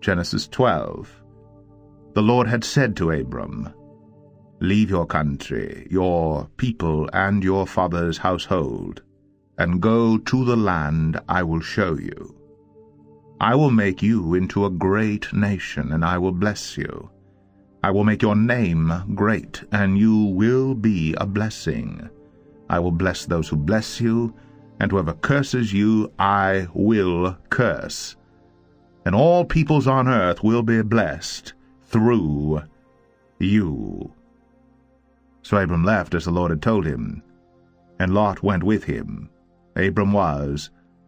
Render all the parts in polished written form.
Genesis 12. The Lord had said to Abram, "Leave your country, your people, and your father's household, and go to the land I will show you. I will make you into a great nation, and I will bless you. I will make your name great, and you will be a blessing. I will bless those who bless you, and whoever curses you I will curse. And all peoples on earth will be blessed through you." So Abram left as the Lord had told him, and Lot went with him. Abram was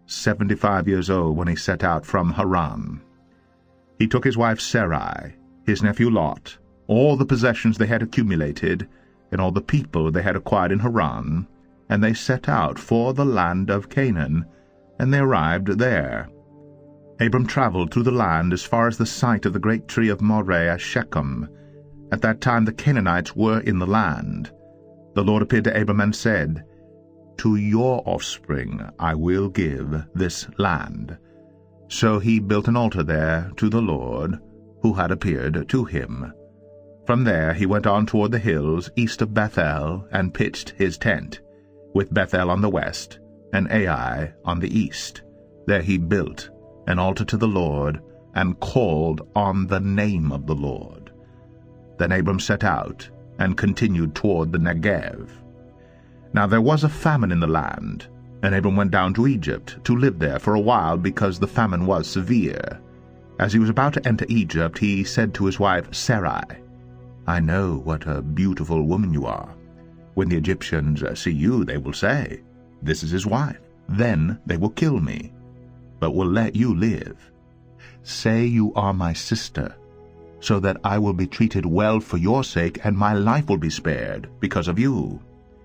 75 years old when he set out from Haran. He took his wife Sarai, his nephew Lot, all the possessions they had accumulated, and all the people they had acquired in Haran, and they set out for the land of Canaan, and they arrived there. Abram traveled through the land as far as the site of the great tree of Moreh at Shechem. At that time the Canaanites were in the land. The Lord appeared to Abram and said, "To your offspring I will give this land." So he built an altar there to the Lord, who had appeared to him. From there he went on toward the hills east of Bethel, and pitched his tent, with Bethel on the west, and Ai on the east. There he built an altar to the Lord, and called on the name of the Lord. Then Abram set out, and continued toward the Negev. Now there was a famine in the land, and Abram went down to Egypt to live there for a while, because the famine was severe. As he was about to enter Egypt, he said to his wife Sarai, "I know what a beautiful woman you are. When the Egyptians see you, they will say, 'This is his wife.' Then they will kill me, but will let you live. Say you are my sister, so that I will be treated well for your sake, and my life will be spared because of you."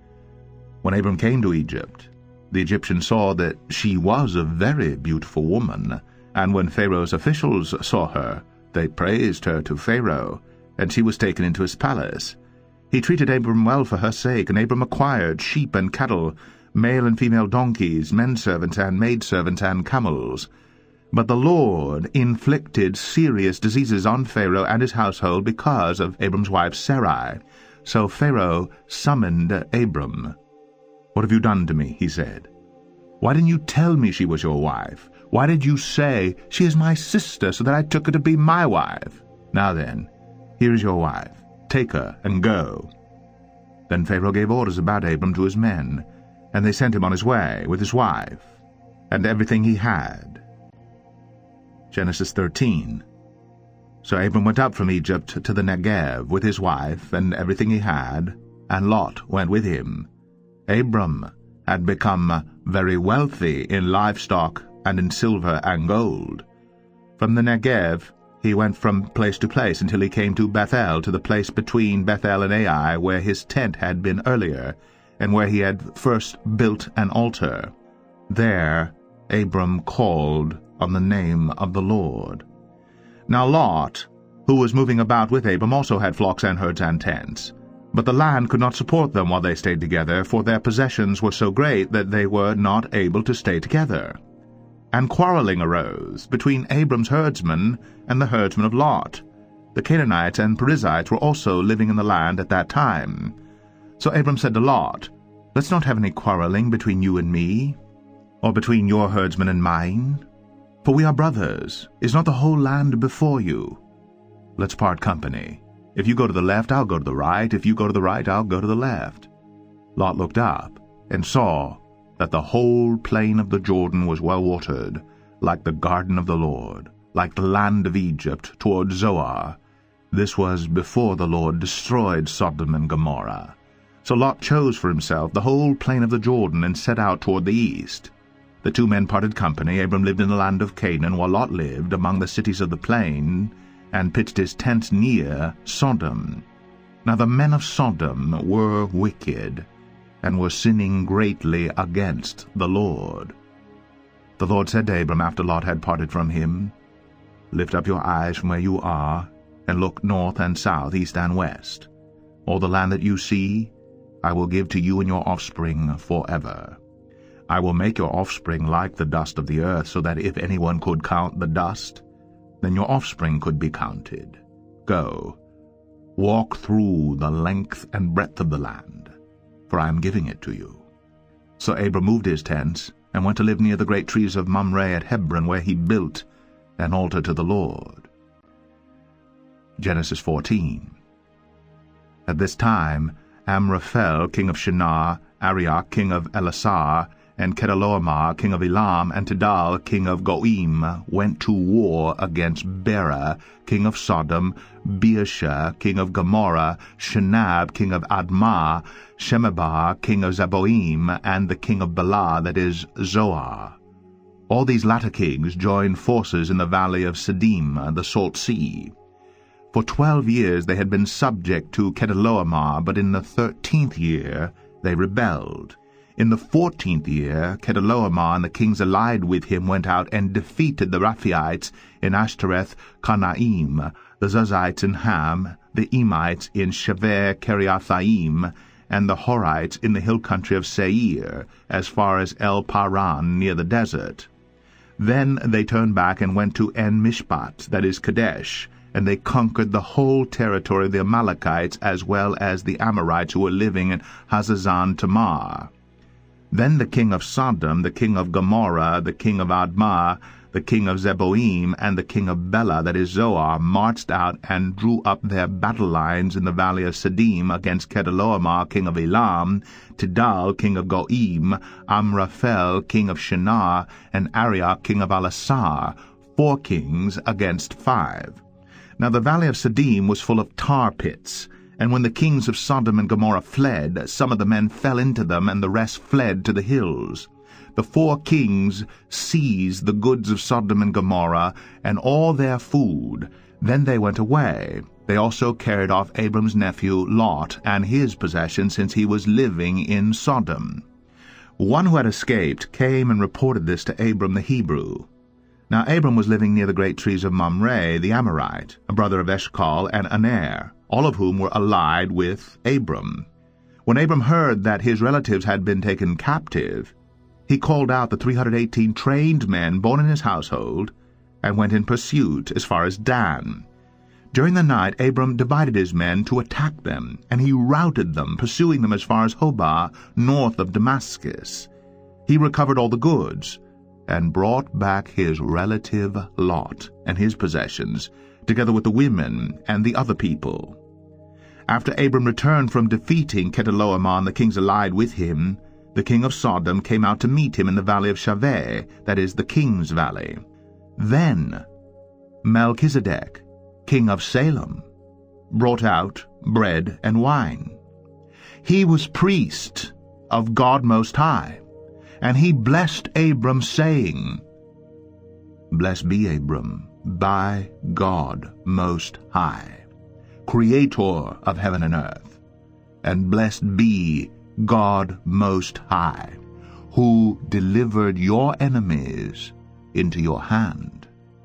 When Abram came to Egypt, the Egyptians saw that she was a very beautiful woman, and when Pharaoh's officials saw her, they praised her to Pharaoh, and she was taken into his palace. He treated Abram well for her sake, and Abram acquired sheep and cattle, male and female donkeys, menservants and maidservants, and camels. But the Lord inflicted serious diseases on Pharaoh and his household because of Abram's wife Sarai. So Pharaoh summoned Abram. "What have you done to me?" he said. "Why didn't you tell me she was your wife? Why did you say, 'She is my sister,' so that I took her to be my wife? Now then, here is your wife. Take her and go." Then Pharaoh gave orders about Abram to his men, and they sent him on his way with his wife and everything he had. Genesis 13. So Abram went up from Egypt to the Negev with his wife and everything he had, and Lot went with him. Abram had become very wealthy in livestock and in silver and gold. From the Negev he went from place to place until he came to Bethel, to the place between Bethel and Ai, where his tent had been earlier, and where he had first built an altar. There Abram called on the name of the Lord. Now Lot, who was moving about with Abram, also had flocks and herds and tents. But the land could not support them while they stayed together, for their possessions were so great that they were not able to stay together. And quarreling arose between Abram's herdsmen and the herdsmen of Lot. The Canaanites and Perizzites were also living in the land at that time. So Abram said to Lot, "Let's not have any quarreling between you and me, or between your herdsmen and mine. For we are brothers. Is not the whole land before you? Let's part company. If you go to the left, I'll go to the right. If you go to the right, I'll go to the left." Lot looked up and saw that the whole plain of the Jordan was well watered, like the garden of the Lord, like the land of Egypt toward Zoar. This was before the Lord destroyed Sodom and Gomorrah. So Lot chose for himself the whole plain of the Jordan and set out toward the east. The two men parted company. Abram lived in the land of Canaan, while Lot lived among the cities of the plain, and pitched his tents near Sodom. Now the men of Sodom were wicked, and were sinning greatly against the Lord. The Lord said to Abram after Lot had parted from him, "Lift up your eyes from where you are, and look north and south, east and west. All the land that you see, I will give to you and your offspring forever. I will make your offspring like the dust of the earth, so that if anyone could count the dust, then your offspring could be counted. Go, walk through the length and breadth of the land, for I am giving it to you." So Abram moved his tents, and went to live near the great trees of Mamre at Hebron, where he built an altar to the Lord. Genesis 14. At this time Amraphel king of Shinar, Arioch king of Elasar, and Chedorlaomer king of Elam, and Tidal king of Goim went to war against Bera king of Sodom, Beersheba king of Gomorrah, Shinab king of Admah, Shemeber king of Zeboim, and the king of Bela, that is, Zoar. All these latter kings joined forces in the valley of Siddim, the Salt Sea. For 12 years they had been subject to Chedorlaomer, but in the 13th year they rebelled. In the 14th year Chedorlaomer and the kings allied with him went out and defeated the Rephaites in Ashtoreth Kanaim, the Zuzites in Ham, the Emites in Shever Kiriathaim, and the Horites in the hill country of Seir, as far as El Paran near the desert. Then they turned back and went to En-Mishpat, that is Kadesh, and they conquered the whole territory of the Amalekites as well as the Amorites who were living in Hazazon Tamar. Then the king of Sodom, the king of Gomorrah, the king of Admah, the king of Zeboim, and the king of Bela, that is Zoar, marched out and drew up their battle lines in the valley of Siddim against Chedorlaomer king of Elam, Tidal king of Goim, Amraphel king of Shinar, and Arioch king of Elasar, 4 kings against 5. Now the valley of Siddim was full of tar pits, and when the kings of Sodom and Gomorrah fled, some of the men fell into them, and the rest fled to the hills. The 4 kings seized the goods of Sodom and Gomorrah, and all their food. Then they went away. They also carried off Abram's nephew Lot and his possessions, since he was living in Sodom. One who had escaped came and reported this to Abram the Hebrew. Now Abram was living near the great trees of Mamre the Amorite, a brother of Eshcol and Aner, all of whom were allied with Abram. When Abram heard that his relatives had been taken captive, he called out the 318 trained men born in his household, and went in pursuit as far as Dan. During the night Abram divided his men to attack them, and he routed them, pursuing them as far as Hobah, north of Damascus. He recovered all the goods, and brought back his relative Lot and his possessions, together with the women and the other people. After Abram returned from defeating Chedorlaomer and the kings allied with him, the king of Sodom came out to meet him in the valley of Shaveh, that is, the king's valley. Then Melchizedek, king of Salem, brought out bread and wine. He was priest of God Most High, and he blessed Abram, saying, "Blessed be Abram by God Most High, Creator of heaven and earth, and blessed be God Most High, who delivered your enemies into your hand."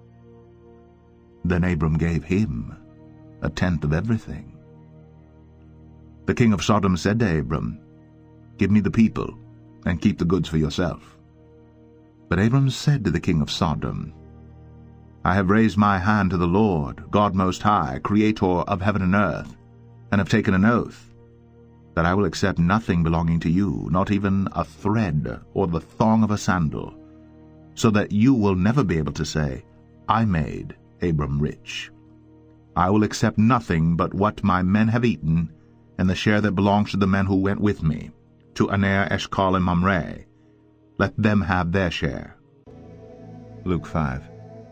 Then Abram gave him 1/10 of everything. The king of Sodom said to Abram, "Give me the people, and keep the goods for yourself." But Abram said to the king of Sodom, "I have raised my hand to the Lord, God Most High, Creator of heaven and earth, and have taken an oath, that I will accept nothing belonging to you, not even a thread or the thong of a sandal, so that you will never be able to say, 'I made Abram rich.' I will accept nothing but what my men have eaten, and the share that belongs to the men who went with me, to Aner, Eshcol, and Mamre. Let them have their share." Luke 5.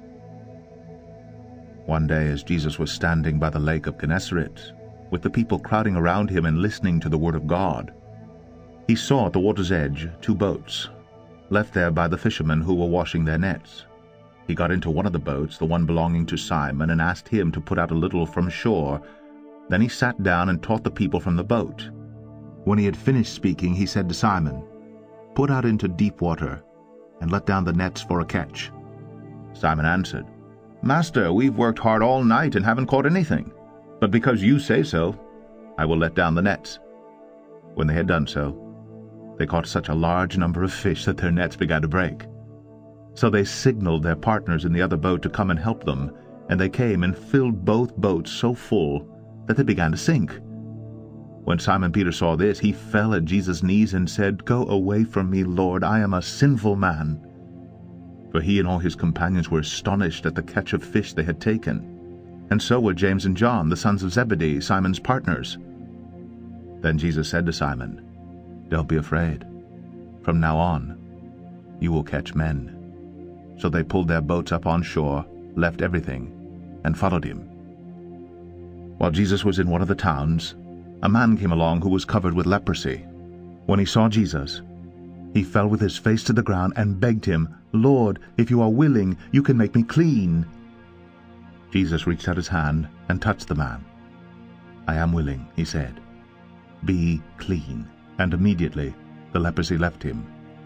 One day as Jesus was standing by the lake of Gennesaret, with the people crowding around him and listening to the word of God, he saw at the water's edge 2 boats, left there by the fishermen who were washing their nets. He got into one of the boats, the one belonging to Simon, and asked him to put out a little from shore. Then he sat down and taught the people from the boat. When he had finished speaking, he said to Simon, "Put out into deep water, and let down the nets for a catch." Simon answered, "Master, we've worked hard all night and haven't caught anything. But because you say so, I will let down the nets." When they had done so, they caught such a large number of fish that their nets began to break. So they signaled their partners in the other boat to come and help them, and they came and filled both boats so full that they began to sink. When Simon Peter saw this, he fell at Jesus' knees and said, "Go away from me, Lord, I am a sinful man." For he and all his companions were astonished at the catch of fish they had taken, and so were James and John, the sons of Zebedee, Simon's partners. Then Jesus said to Simon, "Don't be afraid. From now on, you will catch men." So they pulled their boats up on shore, left everything, and followed him. While Jesus was in one of the towns, a man came along who was covered with leprosy. When he saw Jesus, he fell with his face to the ground and begged him, "Lord, if you are willing, you can make me clean." Jesus reached out his hand and touched the man. "I am willing," he said. "Be clean." And immediately the leprosy left him.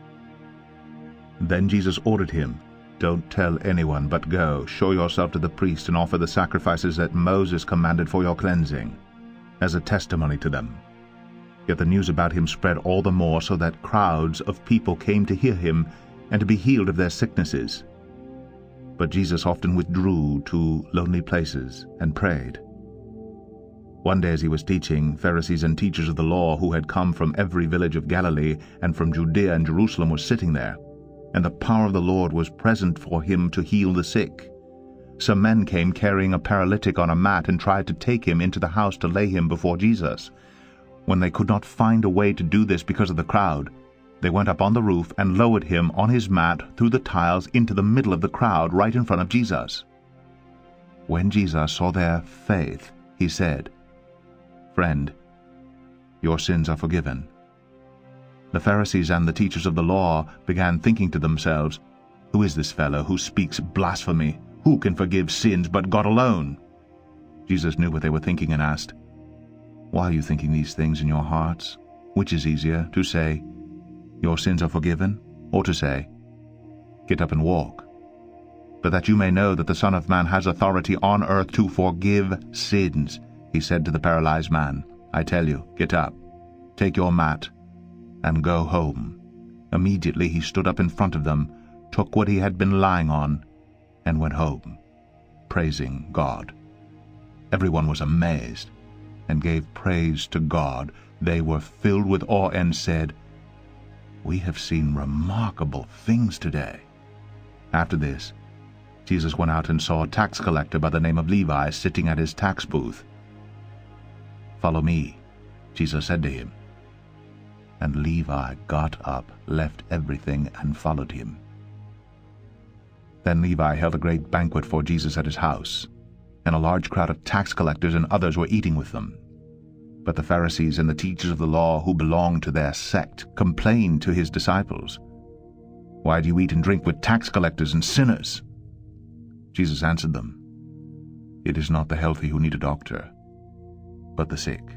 Then Jesus ordered him, "Don't tell anyone, but go, show yourself to the priest and offer the sacrifices that Moses commanded for your cleansing, as a testimony to them." Yet the news about him spread all the more, so that crowds of people came to hear him and to be healed of their sicknesses. But Jesus often withdrew to lonely places and prayed. One day as he was teaching, Pharisees and teachers of the law who had come from every village of Galilee and from Judea and Jerusalem were sitting there, and the power of the Lord was present for him to heal the sick. Some men came carrying a paralytic on a mat and tried to take him into the house to lay him before Jesus. When they could not find a way to do this because of the crowd, they went up on the roof and lowered him on his mat through the tiles into the middle of the crowd right in front of Jesus. When Jesus saw their faith, he said, "Friend, your sins are forgiven." The Pharisees and the teachers of the law began thinking to themselves, "Who is this fellow who speaks blasphemy? Who can forgive sins but God alone?" Jesus knew what they were thinking and asked, "Why are you thinking these things in your hearts? Which is easier, to say, 'Your sins are forgiven,' or to say, 'Get up and walk'? But that you may know that the Son of Man has authority on earth to forgive sins," he said to the paralyzed man, "I tell you, get up, take your mat, and go home." Immediately he stood up in front of them, took what he had been lying on, and went home, praising God. Everyone was amazed and gave praise to God. They were filled with awe and said, "We have seen remarkable things today." After this, Jesus went out and saw a tax collector by the name of Levi sitting at his tax booth. "Follow me," Jesus said to him. And Levi got up, left everything, and followed him. Then Levi held a great banquet for Jesus at his house, and a large crowd of tax collectors and others were eating with them. But the Pharisees and the teachers of the law who belonged to their sect complained to his disciples, "Why do you eat and drink with tax collectors and sinners?" Jesus answered them, "It is not the healthy who need a doctor, but the sick.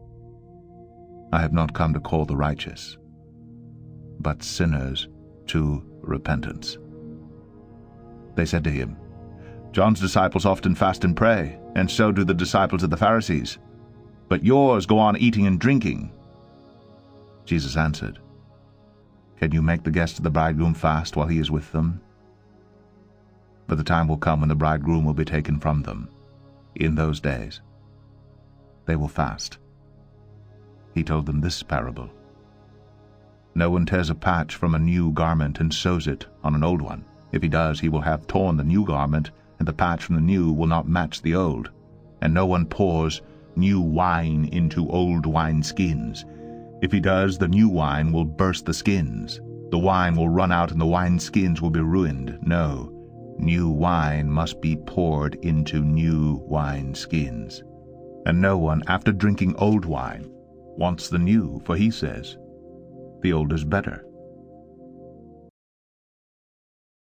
I have not come to call the righteous, but sinners to repentance." They said to him, "John's disciples often fast and pray, and so do the disciples of the Pharisees. But yours go on eating and drinking." Jesus answered, "Can you make the guests of the bridegroom fast while he is with them? But the time will come when the bridegroom will be taken from them. In those days they will fast." He told them this parable. "No one tears a patch from a new garment and sews it on an old one. If he does, he will have torn the new garment, and the patch from the new will not match the old. And no one pours new wine into old wineskins. If he does, the new wine will burst the skins. The wine will run out and the wineskins will be ruined. No, new wine must be poured into new wineskins. And no one, after drinking old wine, wants the new, for he says, 'The old is better.'